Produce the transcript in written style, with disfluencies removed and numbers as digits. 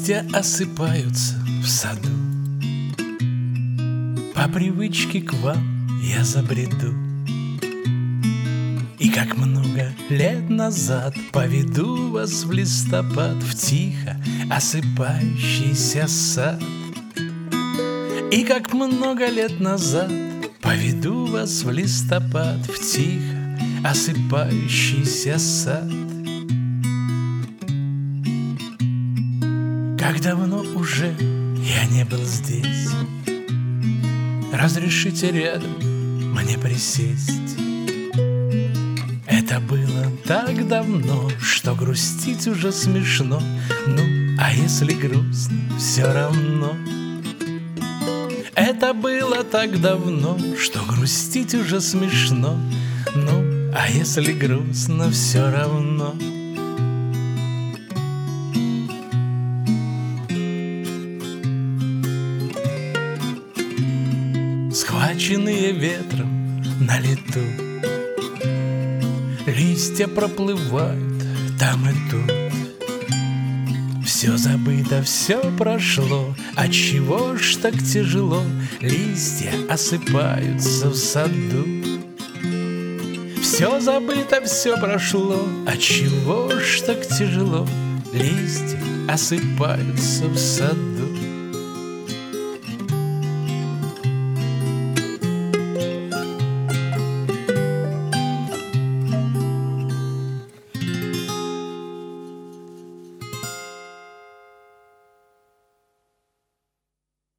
Листья осыпаются в саду. По привычке к вам я забреду, и как много лет назад поведу вас в листопад, в тихо осыпающийся сад. И как много лет назад поведу вас в листопад, в тихо осыпающийся сад. Как давно уже я не был здесь, разрешите рядом мне присесть. Это было так давно, что грустить уже смешно. Ну, а если грустно, все равно. Это было так давно, что грустить уже смешно. Ну, а если грустно, все равно. Схваченные ветром на лету, листья проплывают там и тут. Все забыто, все прошло, отчего ж так тяжело? Листья осыпаются в саду. Все забыто, все прошло, отчего ж так тяжело? Листья осыпаются в саду.